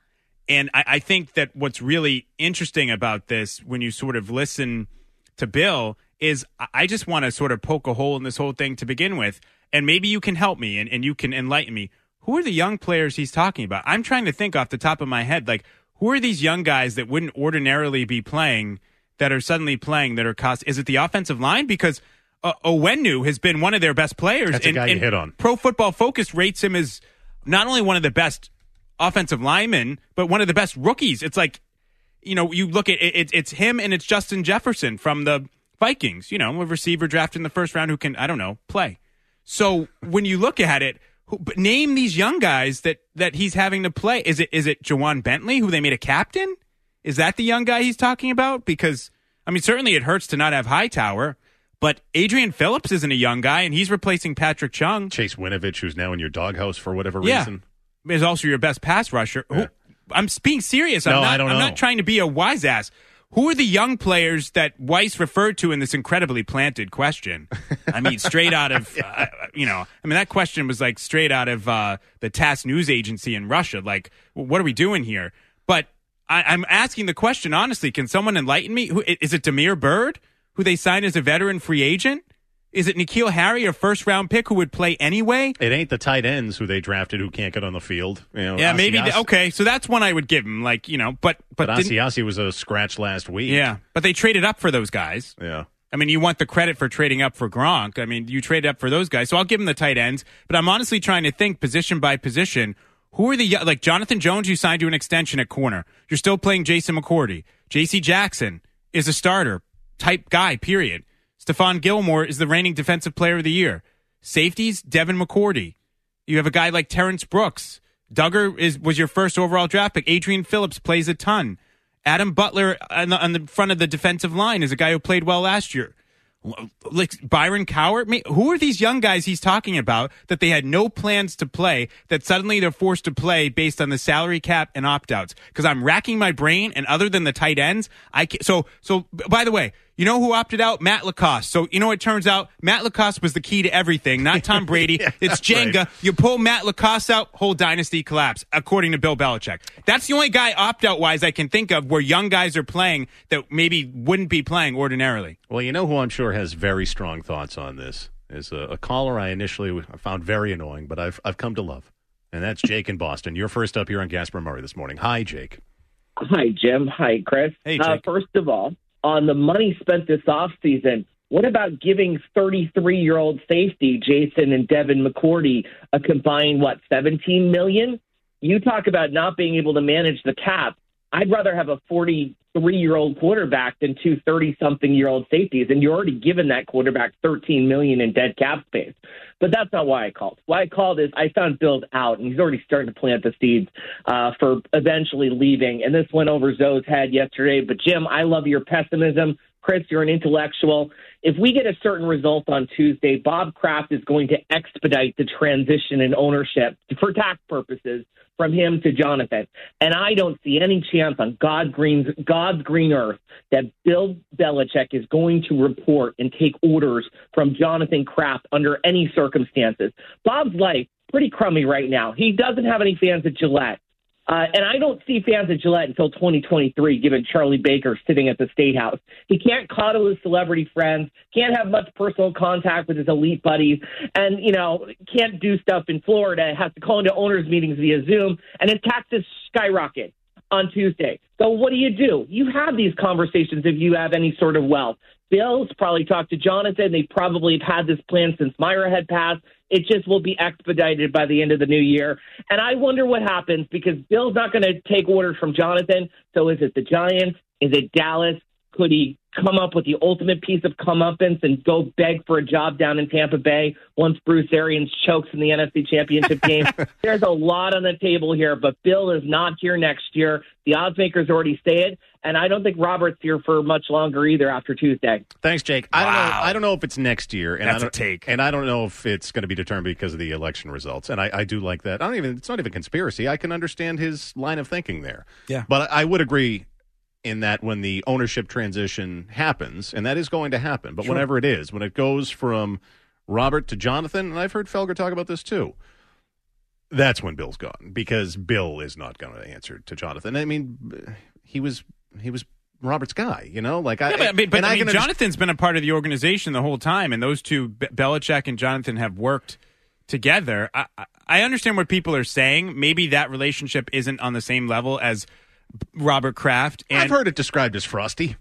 And I, I think that what's really interesting about this, when you sort of listen to Bill, is I just want to sort of poke a hole in this whole thing to begin with. And maybe you can help me and, and you can enlighten me. Who are the young players he's talking about? I'm trying to think off the top of my head, like, who are these young guys that wouldn't ordinarily be playing that are suddenly playing that are cost? Is it the offensive line? Because uh, Owenu has been one of their best players. That's a and, guy you and hit on. Pro Football Focus rates him as not only one of the best offensive linemen, but one of the best rookies. It's like, you know, you look at it, it, it's him and it's Justin Jefferson from the Vikings, you know, a receiver drafted in the first round who can, I don't know, play. So when you look at it, who, but name these young guys that, that he's having to play. Is it is it Jawan Bentley, who they made a captain? Is that the young guy he's talking about? Because, I mean, certainly it hurts to not have Hightower, but Adrian Phillips isn't a young guy, and he's replacing Patrick Chung. Chase Winovich, who's now in your doghouse for whatever yeah. reason. Is also your best pass rusher. Yeah. Who, I'm being serious. I'm no, not, I don't I'm know. not trying to be a wise ass. Who are the young players that Weiss referred to in this incredibly planted question? I mean, straight out of, uh, you know, I mean, that question was like straight out of uh, the TASS news agency in Russia. Like, what are we doing here? But I, I'm asking the question, honestly, can someone enlighten me? Who, is it Demir Bird, who they signed as a veteran free agent? Is it N'Keal Harry, a first-round pick who would play anyway? It ain't the tight ends who they drafted who can't get on the field. You know, yeah, maybe. Asiasi, Okay, so that's one I would give him. Like, you know, but but, but Asiasi was a scratch last week. Yeah, but they traded up for those guys. Yeah. I mean, you want the credit for trading up for Gronk. I mean, you traded up for those guys, so I'll give him the tight ends. But I'm honestly trying to think position by position. Who are the like Jonathan Jones? You signed to an extension at corner. You're still playing Jason McCourty. J C Jackson is a starter type guy. Period. Stephon Gilmore is the reigning Defensive Player of the Year. Safeties, Devin McCourty. You have a guy like Terrence Brooks. Duggar is was your first overall draft pick. Adrian Phillips plays a ton. Adam Butler on the, on the front of the defensive line is a guy who played well last year. Like Byron Cowart. Who are these young guys he's talking about that they had no plans to play, that suddenly they're forced to play based on the salary cap and opt-outs? Because I'm racking my brain, and other than the tight ends, I can't, so so. By the way, you know who opted out? Matt Lacoste. So you know it turns out Matt Lacoste was the key to everything, not Tom Brady. yeah, it's Jenga. Right. You pull Matt Lacoste out, whole dynasty collapse, according to Bill Belichick. That's the only guy opt-out wise I can think of where young guys are playing that maybe wouldn't be playing ordinarily. Well, you know who I'm sure has very strong thoughts on this is a, a caller I initially found very annoying, but I've I've come to love, and that's Jake in Boston. You're first up here on Gasper Murray this morning. Hi, Jake. Hi, Jim. Hi, Chris. Hey, Jake. Uh, first of all, on the money spent this offseason, what about giving thirty-three-year-old safety Jason and Devin McCourty a combined, what, seventeen million dollars? You talk about not being able to manage the cap. I'd rather have a forty-three-year-old quarterback than two thirty-something-year-old safeties, and you're already given that quarterback thirteen million dollars in dead cap space. But that's not why I called. Why I called is I found Bill's out, and he's already starting to plant the seeds uh, for eventually leaving. And this went over Zoe's head yesterday. But, Jim, I love your pessimism. Chris, you're an intellectual. If we get a certain result on Tuesday, Bob Kraft is going to expedite the transition in ownership for tax purposes from him to Jonathan. And I don't see any chance on God green's, God's green earth that Bill Belichick is going to report and take orders from Jonathan Kraft under any circumstances. Bob's life pretty crummy right now. He doesn't have any fans at Gillette. Uh, and I don't see fans at Gillette until twenty twenty-three, given Charlie Baker sitting at the State House. He can't coddle his celebrity friends, can't have much personal contact with his elite buddies, and, you know, can't do stuff in Florida, has to call into owners' meetings via Zoom, and his taxes skyrocket on Tuesday. So what do you do? You have these conversations if you have any sort of wealth. Bill's probably talked to Jonathan. They probably have had this plan since Myra had passed. It just will be expedited by the end of the new year. And I wonder what happens because Bill's not going to take orders from Jonathan. So is it the Giants? Is it Dallas? Could he come up with the ultimate piece of comeuppance and go beg for a job down in Tampa Bay once Bruce Arians chokes in the N F C Championship game? There's a lot on the table here, but Bill is not here next year. The odds makers already say it, and I don't think Robert's here for much longer either after Tuesday. Thanks, Jake. I don't know. I don't know if it's next year, and That's I a don't, take. and I don't know if it's going to be determined because of the election results. And I, I do like that. I don't even. It's not even conspiracy. I can understand his line of thinking there. Yeah, but I would agree in that when the ownership transition happens, and that is going to happen, but Sure. whenever it is, when it goes from Robert to Jonathan, and I've heard Felger talk about this too, that's when Bill's gone, because Bill is not going to answer to Jonathan. I mean, he was he was Robert's guy, you know? Like I, yeah, but, I mean, but and I I mean, can Jonathan's been a part of the organization the whole time, and those two, Be- Belichick and Jonathan, have worked together. I, I, I understand what people are saying. Maybe that relationship isn't on the same level as Robert Kraft. And I've heard it described as frosty.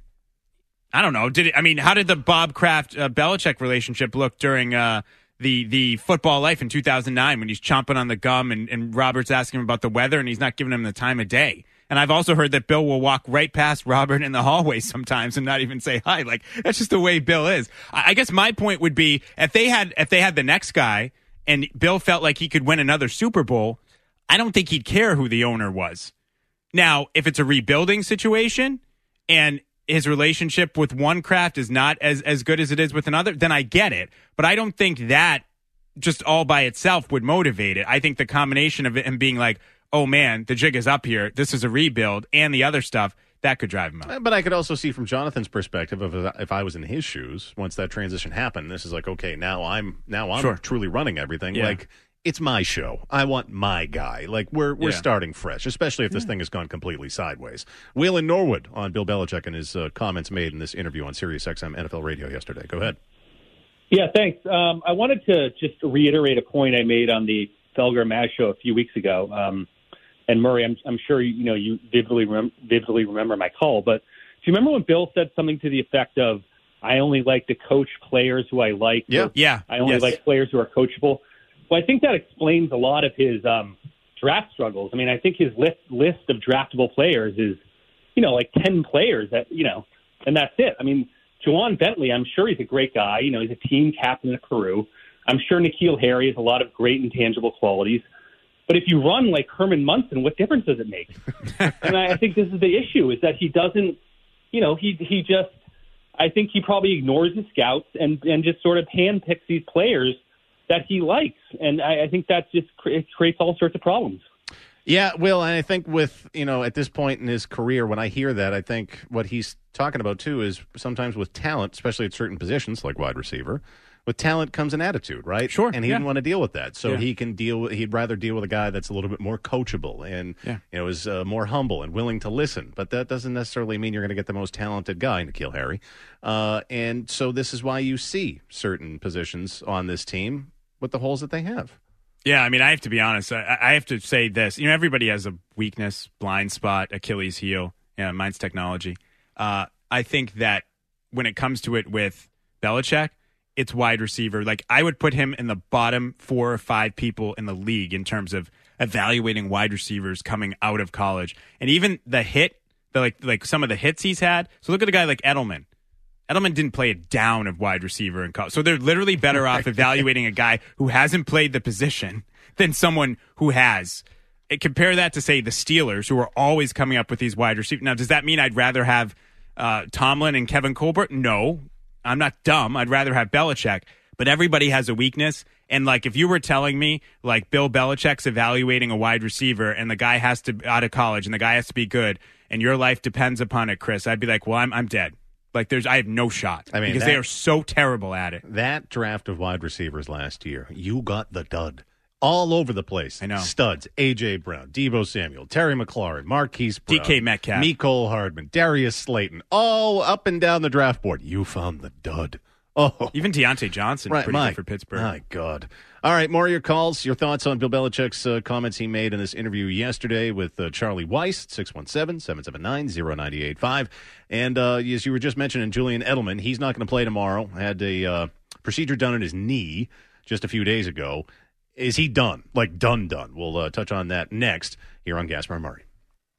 I don't know. Did it? I mean, how did the Bob Kraft uh, Belichick relationship look during uh, the the football life in two thousand nine when he's chomping on the gum and, and Robert's asking him about the weather and he's not giving him the time of day? And I've also heard that Bill will walk right past Robert in the hallway sometimes and not even say hi. Like, that's just the way Bill is. I, I guess my point would be if they had if they had the next guy and Bill felt like he could win another Super Bowl, I don't think he'd care who the owner was. Now, if it's a rebuilding situation and his relationship with one Kraft is not as, as good as it is with another, then I get it. But I don't think that just all by itself would motivate it. I think the combination of him being like, oh, man, the jig is up here, this is a rebuild, and the other stuff, that could drive him out. But I could also see from Jonathan's perspective of if I was in his shoes, once that transition happened, this is like, okay, now I'm now I'm Sure. truly running everything. Yeah. Like, it's my show. I want my guy. Like, we're we're Yeah. starting fresh, especially if this Yeah. thing has gone completely sideways. Wheel in Norwood on Bill Belichick and his uh, comments made in this interview on Sirius X M N F L Radio yesterday. Go ahead. Yeah, thanks. Um, I wanted to just reiterate a point I made on the Felger Maz show a few weeks ago. Um, and Murray, I'm, I'm sure you know you vividly rem- vividly remember my call. But do you remember when Bill said something to the effect of, "I only like to coach players who I like. Yeah, or, yeah. I only yes. like players who are coachable." Well, I think that explains a lot of his um, draft struggles. I mean, I think his list list of draftable players is, you know, like ten players that you know, and that's it. I mean, Juwan Bentley, I'm sure he's a great guy. You know, he's a team captain at Peru. I'm sure N'Keal Harry has a lot of great intangible qualities. But if you run like Herman Munson, what difference does it make? And I, I think this is the issue, is that he doesn't, you know, he he just, I think he probably ignores his scouts and, and just sort of handpicks these players that he likes. And I, I think that just cre- it creates all sorts of problems. Yeah, Will, and I think with, you know, at this point in his career, when I hear that, I think what he's talking about, too, is sometimes with talent, especially at certain positions like wide receiver, with talent comes an attitude, right? Sure. And he yeah. didn't want to deal with that. So Yeah. he can deal with, he'd rather deal with a guy that's a little bit more coachable and, Yeah. you know, is uh, more humble and willing to listen. But that doesn't necessarily mean you're going to get the most talented guy, N'Keal Harry. Uh, and so this is why you see certain positions on this team with the holes that they have. Yeah, I mean, I have to be honest. I, I have to say this. You know, everybody has a weakness, blind spot, Achilles heel. Yeah, mine's technology. Uh, I think that when it comes to it with Belichick, it's wide receiver. Like, I would put him in the bottom four or five people in the league in terms of evaluating wide receivers coming out of college. And even the hit, the, like like some of the hits he's had. So look at a guy like Edelman. Edelman didn't play a down of wide receiver in college. So they're literally better off evaluating a guy who hasn't played the position than someone who has. And compare that to, say, the Steelers, who are always coming up with these wide receivers. Now, does that mean I'd rather have uh, Tomlin and Kevin Colbert? No. I'm not dumb. I'd rather have Belichick. But everybody has a weakness. And, like, if you were telling me, like, Bill Belichick's evaluating a wide receiver and the guy has to, out of college, and the guy has to be good, and your life depends upon it, Chris, I'd be like, well, I'm I'm dead. Like, there's, I have no shot. I mean, because that, they are so terrible at it. That draft of wide receivers last year, you got the dud. All over the place. I know. Studs. A J. Brown, Deebo Samuel, Terry McLaurin, Marquise Brown, D K Metcalf, Mecole Hardman, Darius Slayton, all up and down the draft board. You found the dud. Oh, even Deontay Johnson, right, pretty my, good for Pittsburgh. My God. All right, more of your calls, your thoughts on Bill Belichick's uh, comments he made in this interview yesterday with uh, Charlie Weiss, six one seven, seven seven nine, zero nine eight five. And uh, as you were just mentioning, Julian Edelman, he's not going to play tomorrow. Had a uh, procedure done in his knee just a few days ago. Is he done? Like, done, done. We'll uh, touch on that next here on Gasper and Murray.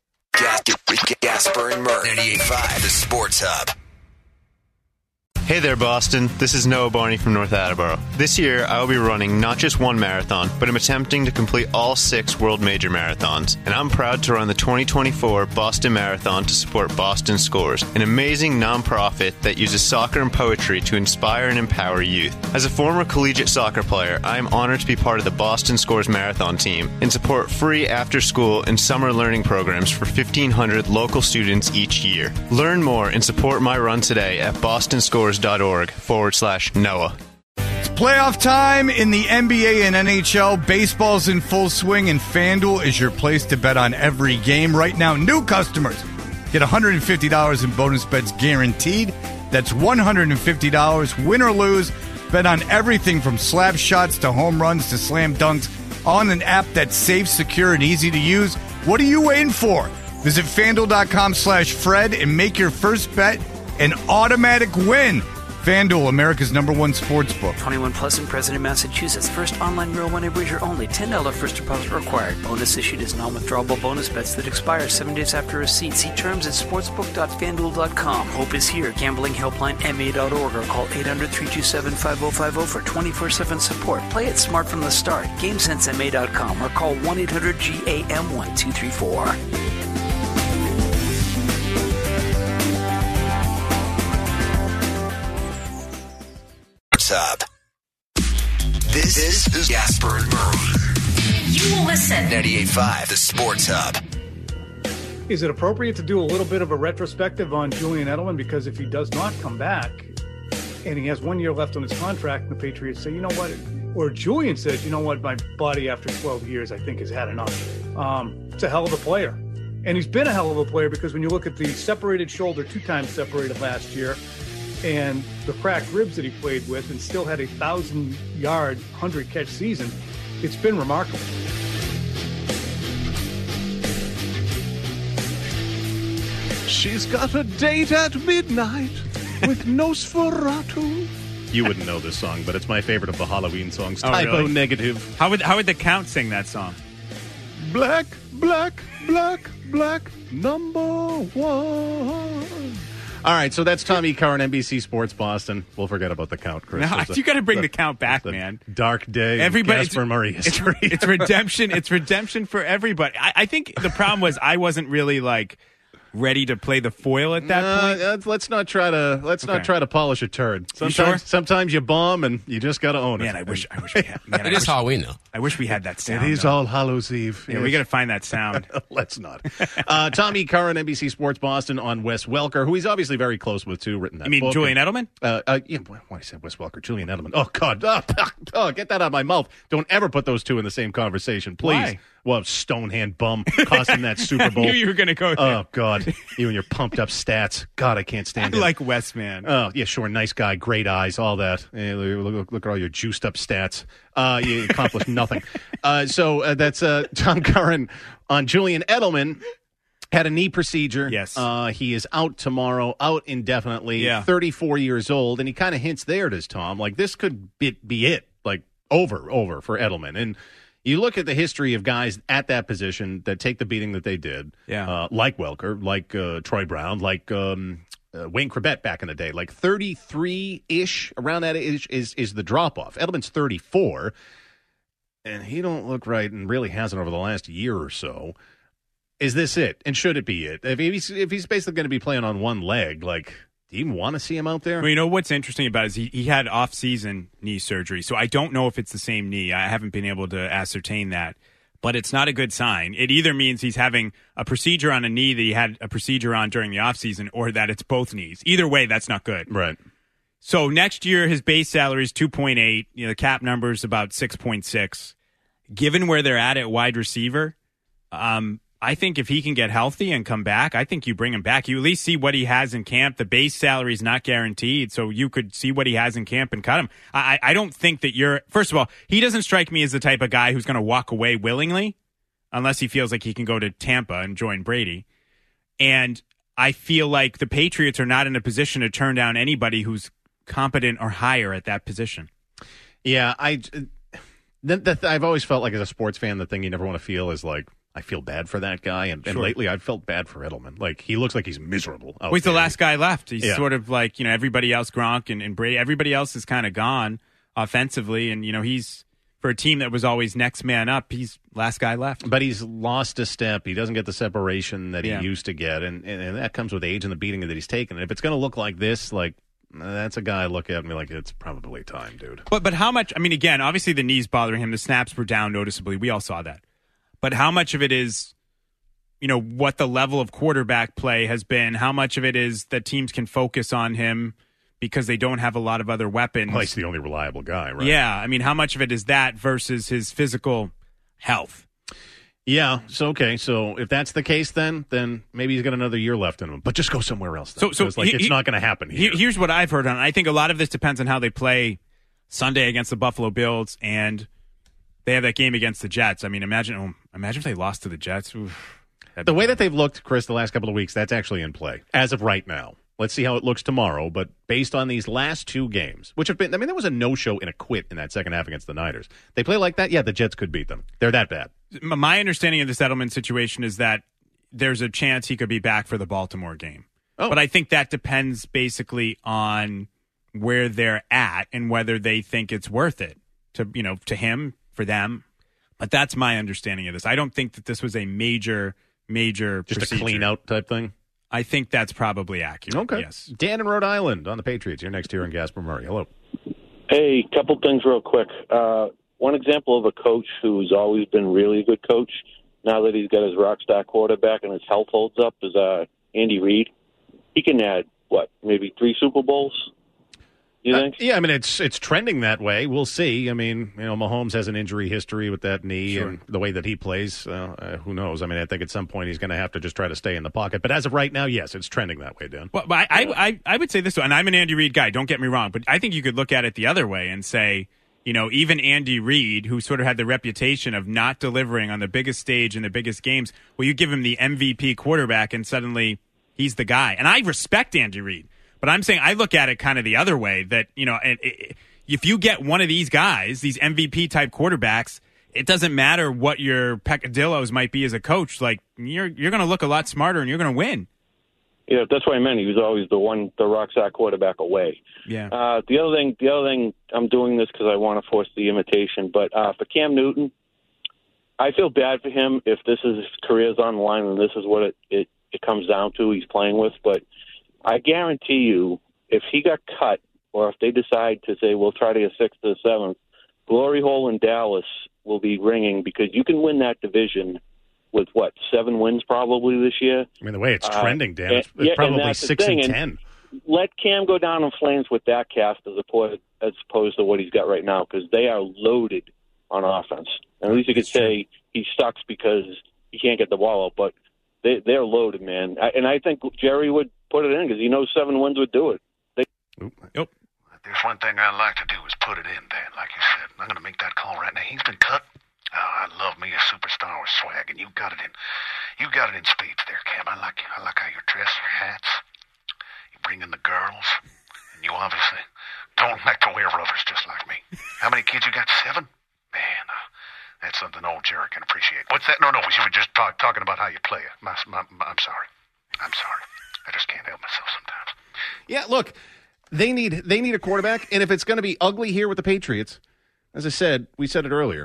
Gasper and Murray, ninety-eight point five, the Sports Hub. Hey there, Boston. This is Noah Barney from North Attleboro. This year, I will be running not just one marathon, but I'm attempting to complete all six world major marathons. And I'm proud to run the twenty twenty-four Boston Marathon to support Boston Scores, an amazing nonprofit that uses soccer and poetry to inspire and empower youth. As a former collegiate soccer player, I am honored to be part of the Boston Scores Marathon team and support free after-school and summer learning programs for fifteen hundred local students each year. Learn more and support my run today at bostonscores.org forward slash Noah. Playoff time in the N B A and N H L. Baseball's in full swing, and FanDuel is your place to bet on every game. Right now, new customers get one hundred fifty dollars in bonus bets guaranteed. That's one hundred fifty dollars, win or lose. Bet on everything from slap shots to home runs to slam dunks on an app that's safe, secure, and easy to use. What are you waiting for? Visit FanDuel.com slash Fred and make your first bet an automatic win. FanDuel, America's number one sports book. twenty-one plus and present in Massachusetts. First online real money wager only. ten dollars first deposit required. Bonus issued as non-withdrawable bonus bets that expire seven days after receipt. See terms at sportsbook dot fan duel dot com. Hope is here. Gambling helpline M A dot org or call eight hundred, three two seven, five oh five oh for twenty-four seven support. Play it smart from the start. game sense M A dot com or call one eight hundred G A M one two three four. Up. This, this is Gasper and Murray. You will listen. ninety-eight point five, the Sports Hub. Is it appropriate to do a little bit of a retrospective on Julian Edelman? Because if he does not come back and he has one year left on his contract, and the Patriots say, you know what, or Julian says, you know what, my body after twelve years, I think, has had enough. Um, it's a hell of a player. And he's been a hell of a player because when you look at the separated shoulder, two times separated last year, and the cracked ribs that he played with and still had a thousand-yard, hundred-catch season, it's been remarkable. She's got a date at midnight with Nosferatu. You wouldn't know this song, but it's my favorite of the Halloween songs. Oh, Typo really? Negative. How would how would the Count sing that song? Black, black, black, black, number one. All right, so that's Tommy Carr on N B C Sports Boston. We'll forget about the Count, Chris. No, There's you got to bring the, the Count back, the man. Dark day. Everybody, Gasper Murray history. It's, it's redemption. It's redemption for everybody. I, I think the problem was I wasn't really like ready to play the foil at that uh, point. Uh, let's not try to let's Okay. not try to polish a turd. Sometimes, sure? sometimes you bomb and you just got to own it. Man, I wish I wish we had. Man, It I is wish, Halloween, though. I wish we had that sound. It is though. All Hallows Eve. Yeah, yes. we got to find that sound. Let's not. Uh, Tommy Carr on N B C Sports Boston on Wes Welker, who he's obviously very close with, too, written that You mean book. Julian Edelman? Uh, uh, yeah, why I said Wes Welker, Julian Edelman. Oh, God. Oh, oh, get that out of my mouth. Don't ever put those two in the same conversation, please. Why? Well, Stonehand bum costing that Super Bowl. I knew you were going to go there. Oh, God. You and your pumped up stats. God, I can't stand I it. like Wes, man. Oh, yeah, sure. Nice guy, great eyes, all that. Eh, look, look, look at all your juiced up stats. Uh, you accomplished nothing. Uh, so uh, that's uh, Tom Curran on Julian Edelman. Had a knee procedure. Yes. Uh, he is out tomorrow, out indefinitely, Yeah. thirty-four years old. And he kind of hints there, does Tom, like this could be, be it, like over, over for Edelman. And you look at the history of guys at that position that take the beating that they did, Yeah. uh, like Welker, like uh, Troy Brown, like um, uh, Wayne Corbett back in the day, like thirty-three-ish, around that age is, is the drop-off. Edelman's thirty-four, and he don't look right and really hasn't over the last year or so. Is this it? And should it be it? If he's, if he's basically going to be playing on one leg, like, do you even want to see him out there? Well, you know what's interesting about it is he, he had off-season knee surgery, so I don't know if it's the same knee. I haven't been able to ascertain that, but it's not a good sign. It either means he's having a procedure on a knee that he had a procedure on during the off-season, or that it's both knees. Either way, that's not good. Right. So next year, his base salary is two point eight. You know, the cap number is about six point six. Given where they're at at wide receiver, um, I think if he can get healthy and come back, I think you bring him back. You at least see what he has in camp. The base salary is not guaranteed, so you could see what he has in camp and cut him. I, I don't think that you're – first of all, he doesn't strike me as the type of guy who's going to walk away willingly unless he feels like he can go to Tampa and join Brady. And I feel like the Patriots are not in a position to turn down anybody who's competent or higher at that position. Yeah, I – the, the, I've always felt like as a sports fan, the thing you never want to feel is like – I feel bad for that guy, and, and Sure. lately I've felt bad for Edelman. Like, he looks like he's miserable. out Well, he's the there. last guy left. He's Yeah. sort of like, you know, everybody else, Gronk and, and Brady, everybody else is kind of gone offensively. And, you know, he's, for a team that was always next man up, he's last guy left. But he's lost a step. He doesn't get the separation that he Yeah. used to get, and, and, and that comes with age and the beating that he's taken. And if it's going to look like this, like, that's a guy I look at and be like, it's probably time, dude. But, but how much, I mean, again, obviously the knees bothering him. The snaps were down noticeably. We all saw that. But how much of it is, you know, what the level of quarterback play has been? How much of it is that teams can focus on him because they don't have a lot of other weapons. Well, he's the only reliable guy, right? Yeah. I mean, how much of it is that versus his physical health? Yeah. So, okay. So if that's the case, then then maybe he's got another year left in him. But just go somewhere else. Then, so, so like he, it's he, not going to happen here. Here's what I've heard on it. I think a lot of this depends on how they play Sunday against the Buffalo Bills, and they have that game against the Jets. I mean, imagine oh, imagine if they lost to the Jets. Oof, the way that they've looked, Chris, the last couple of weeks, that's actually in play as of right now. Let's see how it looks tomorrow. But based on these last two games, which have been, I mean, there was a no-show and a quit in that second half against the Niners. They play like that, yeah, the Jets could beat them. They're that bad. My understanding of the Edelman situation is that there's a chance he could be back for the Baltimore game. Oh. But I think that depends basically on where they're at and whether they think it's worth it to, you know, to him, for them. But that's my understanding of this. I don't think that this was a major, major Just procedure. a clean-out type thing? I think that's probably accurate. Okay. Yes. Dan in Rhode Island on the Patriots. You're next here in Gasper Murray. Hello. Hey, couple things real quick. Uh, one example of a coach who's always been really a good coach, now that he's got his rock star quarterback and his health holds up, is uh, Andy Reid. He can add, what, maybe three Super Bowls? You think? Uh, yeah, I mean, it's it's trending that way. We'll see. I mean, you know, Mahomes has an injury history with that knee Sure. and the way that he plays. Uh, uh, who knows? I mean, I think at some point he's going to have to just try to stay in the pocket. But as of right now, yes, it's trending that way, Dan. Well, I, I, I, I would say this, and I'm an Andy Reid guy, don't get me wrong, but I think you could look at it the other way and say, you know, even Andy Reid, who sort of had the reputation of not delivering on the biggest stage in the biggest games, well, you give him the M V P quarterback and suddenly he's the guy. And I respect Andy Reid. But I'm saying I look at it kind of the other way, that, you know, if you get one of these guys, these M V P-type quarterbacks, it doesn't matter what your peccadillos might be as a coach. Like, you're you're going to look a lot smarter and you're going to win. Yeah, that's what I meant. He was always the one, the rock star quarterback away. Yeah. Uh, the other thing, the other thing, I'm doing this because I want to force the imitation. But uh, for Cam Newton, I feel bad for him if this is his career's on the line and this is what it, it, it comes down to. He's playing with, but I guarantee you, if he got cut, or if they decide to say we'll try to get sixth to seventh, glory hole in Dallas will be ringing, because you can win that division with what, seven wins probably this year. I mean, the way it's uh, trending, Dan, it's, and, it's probably and six and ten. Let Cam go down in flames with that cast as opposed as opposed to what he's got right now, because they are loaded on offense. And at least you could say he sucks because he can't get the ball out, but they, they're loaded, man. I, and I think Jerry would put it in because he knows seven wins would do it. They- Yep. There's one thing I like to do is put it in, Dan, like you said. I'm going to make that call right now. He's been cut. Oh, I love me a superstar with swag, and you got it in. You got it in spades there, Cam. I like I like how you dress, your hats. You bring in the girls, and you obviously don't like to wear rubbers just like me. How many kids you got? Seven? Man, uh, that's something old Jerry can appreciate. What's that? No, no, you were just talk, talking about how you play it. My, my, my, I'm sorry. I'm sorry. I just can't help myself sometimes. Yeah, look, they need they need a quarterback, and if it's going to be ugly here with the Patriots, as I said, we said it earlier,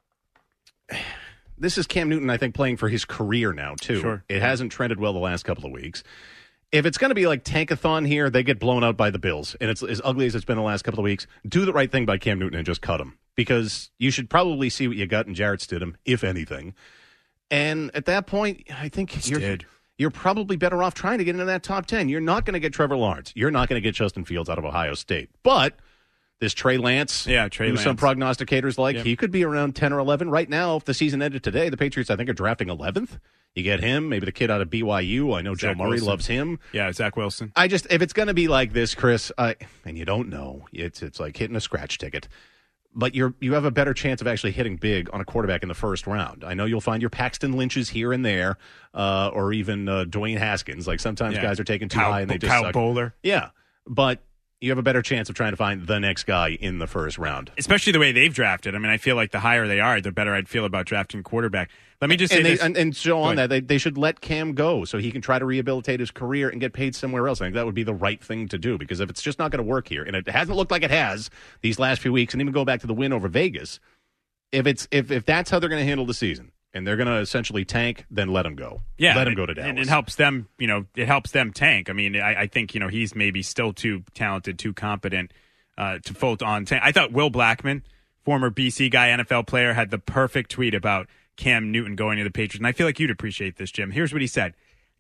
this is Cam Newton, I think, playing for his career now, too. Sure. It hasn't trended well the last couple of weeks. If it's going to be like Tankathon here, they get blown out by the Bills, and it's as ugly as it's been the last couple of weeks, do the right thing by Cam Newton and just cut him, because you should probably see what you got in Jarrett Stidham, if anything. And at that point, I think you're... Stid. You're probably better off trying to get into that top ten. You're not going to get Trevor Lawrence. You're not going to get Justin Fields out of Ohio State. But this Trey Lance, yeah, Trey who Lance. some prognosticators like, Yep. he could be around ten or eleven. Right now, if the season ended today, the Patriots, I think, are drafting eleventh. You get him, maybe the kid out of B Y U. I know Joe Zach Murray Wilson. loves him. Yeah, Zach Wilson. I just, if it's going to be like this, Chris, uh, and you don't know, it's it's like hitting a scratch ticket. But you're you have a better chance of actually hitting big on a quarterback in the first round. I know you'll find your Paxton Lynches here and there, uh, or even uh, Dwayne Haskins. Like sometimes Yeah. guys are taken too Kyle- high and they just Kyle suck. Bowler. Yeah, but you have a better chance of trying to find the next guy in the first round. Especially the way they've drafted. I mean, I feel like the higher they are, the better I'd feel about drafting quarterback. Let me just say and, they, this. and, and so on Go that they, they should let Cam go so he can try to rehabilitate his career and get paid somewhere else. I think that would be the right thing to do, because if it's just not going to work here, and it hasn't looked like it has these last few weeks, and even go back to the win over Vegas, if it's if, if that's how they're going to handle the season and they're going to essentially tank, then let him go. Yeah, let him and- go to Dallas. And it helps them, you know, it helps them tank. I mean, I, I think, you know, he's maybe still too talented, too competent uh, to fold on tank. I thought Will Blackman, former B C guy, N F L player, had the perfect tweet about Cam Newton going to the Patriots. And I feel like you'd appreciate this, Jim. Here's what he said.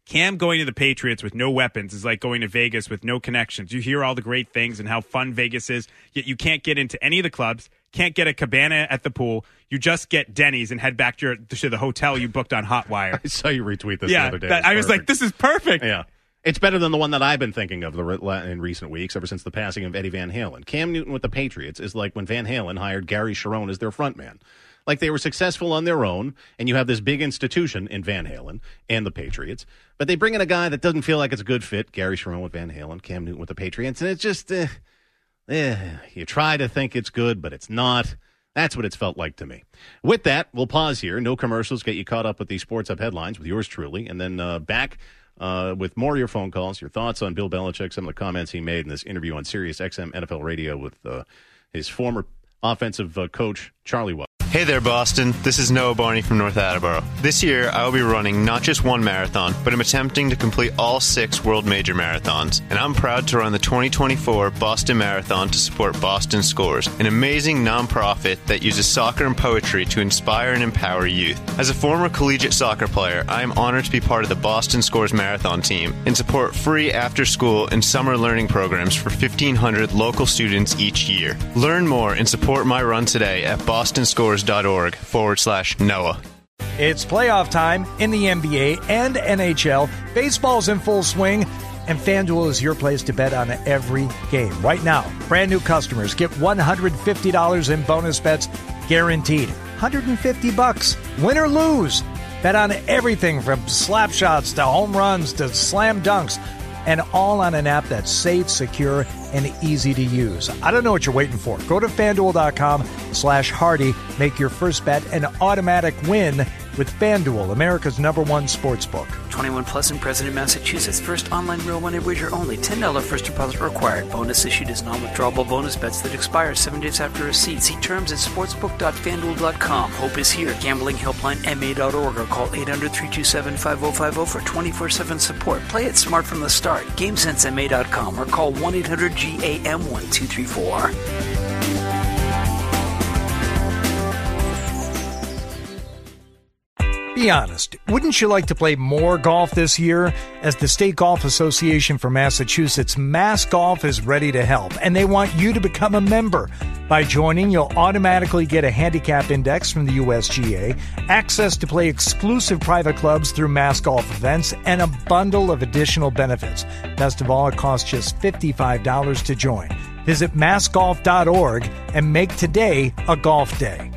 Cam going to the Patriots with no weapons is like going to Vegas with no connections. You hear all the great things and how fun Vegas is, yet you can't get into any of the clubs, can't get a cabana at the pool. You just get Denny's and head back to, your, to the hotel you booked on Hotwire. I saw you retweet this yeah, the other day. That, I was like, this is perfect. Yeah. It's better than the one that I've been thinking of the, in recent weeks, ever since the passing of Eddie Van Halen. Cam Newton with the Patriots is like when Van Halen hired Gary Cherone as their frontman. Like, they were successful on their own, and you have this big institution in Van Halen and the Patriots, but they bring in a guy that doesn't feel like it's a good fit, Gary Cherone with Van Halen, Cam Newton with the Patriots, and it's just, eh, eh, you try to think it's good, but it's not. That's what it's felt like to me. With that, we'll pause here. No commercials. Get you caught up with the Sports Hub headlines with yours truly, and then uh, back uh, with more of your phone calls, your thoughts on Bill Belichick, some of the comments he made in this interview on Sirius X M N F L Radio with uh, his former offensive uh, coach, Charlie White. Hey there, Boston. This is Noah Barney from North Attleboro. This year, I will be running not just one marathon, but I'm attempting to complete all six world major marathons. And I'm proud to run the twenty twenty-four Boston Marathon to support Boston Scores, an amazing nonprofit that uses soccer and poetry to inspire and empower youth. As a former collegiate soccer player, I am honored to be part of the Boston Scores Marathon team and support free after-school and summer learning programs for fifteen hundred local students each year. Learn more and support my run today at bostonscores.org forward slash Noah. It's playoff time in the N B A and N H L. Baseball's in full swing, and FanDuel is your place to bet on every game. Right now, brand new customers get one hundred fifty dollars in bonus bets guaranteed. one hundred fifty bucks, win or lose. Bet on everything from slap shots to home runs to slam dunks, and all on an app that's safe, secure, and easy to use. I don't know what you're waiting for. Go to FanDuel.com slash Hardy. Make your first bet an automatic win with FanDuel, America's number one sports book. twenty-one plus in President, Massachusetts. First online real money wager only. ten dollars first deposit required. Bonus issued as non-withdrawable bonus bets that expire seven days after receipt. See terms at sportsbook dot fanduel dot com. Hope is here. Gambling helpline M A dot org or call eight hundred, three two seven, five oh five oh for twenty-four seven support. Play it smart from the start. GameSense M A dot com or call one eight hundred G A M one two three four. Be honest, wouldn't you like to play more golf this year? As the State Golf Association for Massachusetts, Mass Golf is ready to help, and they want you to become a member. By joining, you'll automatically get a handicap index from the U S G A, access to play exclusive private clubs through Mass Golf events, and a bundle of additional benefits. Best of all, it costs just fifty-five dollars to join. Visit mass golf dot org and make today a golf day.